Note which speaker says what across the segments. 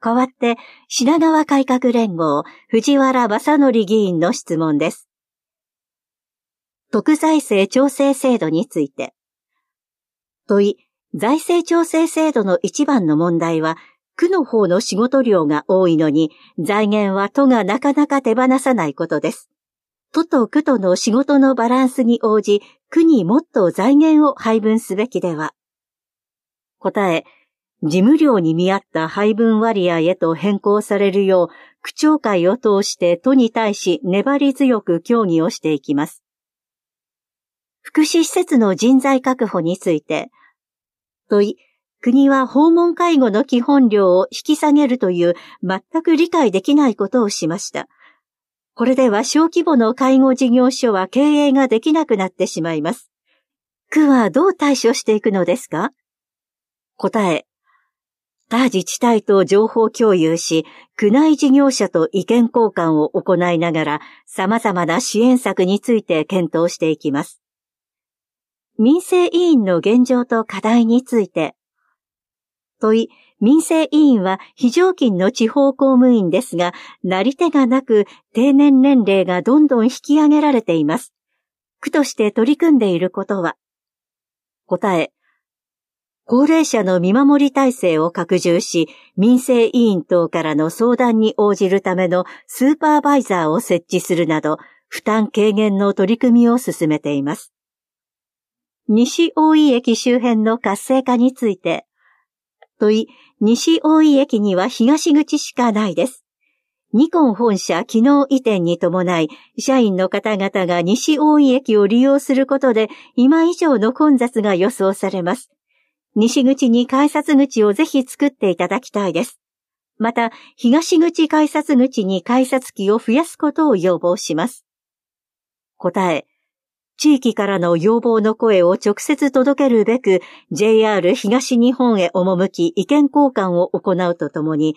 Speaker 1: 代わって、品川改革連合、藤原正則議員の質問です。特財政調整制度について。問い、財政調整制度の一番の問題は、区の方の仕事量が多いのに、財源は都がなかなか手放さないことです。都と区との仕事のバランスに応じ、区にもっと財源を配分すべきでは。答え、事務量に見合った配分割合へと変更されるよう、区長会を通して都に対し粘り強く協議をしていきます。福祉施設の人材確保について、問い、国は訪問介護の基本料を引き下げるという全く理解できないことをしました。これでは小規模の介護事業所は経営ができなくなってしまいます。区はどう対処していくのですか？答え、他自治体と情報共有し、区内事業者と意見交換を行いながら、様々な支援策について検討していきます。民生委員の現状と課題について。問い、民生委員は非常勤の地方公務員ですが、なり手がなく定年年齢がどんどん引き上げられています。区として取り組んでいることは？答え、高齢者の見守り体制を拡充し、民生委員等からの相談に応じるためのスーパーバイザーを設置するなど、負担軽減の取り組みを進めています。西大井駅周辺の活性化について。問い、西大井駅には東口しかないです。ニコン本社機能移転に伴い、社員の方々が西大井駅を利用することで、今以上の混雑が予想されます。西口に改札口をぜひ作っていただきたいです。また、東口改札口に改札機を増やすことを要望します。答え、地域からの要望の声を直接届けるべく JR 東日本へ赴き意見交換を行うとともに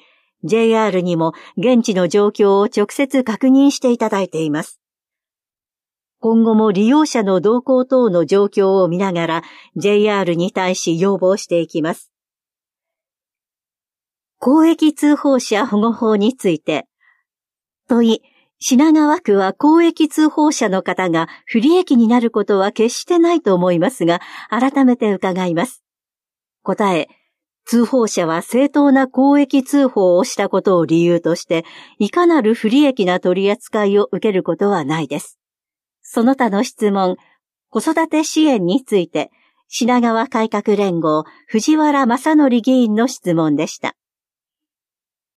Speaker 1: JR にも現地の状況を直接確認していただいています。今後も利用者の動向等の状況を見ながら JR に対し要望していきます。公益通報者保護法について問い、品川区は公益通報者の方が不利益になることは決してないと思いますが、改めて伺います。答え、通報者は正当な公益通報をしたことを理由として、いかなる不利益な取り扱いを受けることはないです。その他の質問、子育て支援について、品川改革連合、藤原正則議員の質問でした。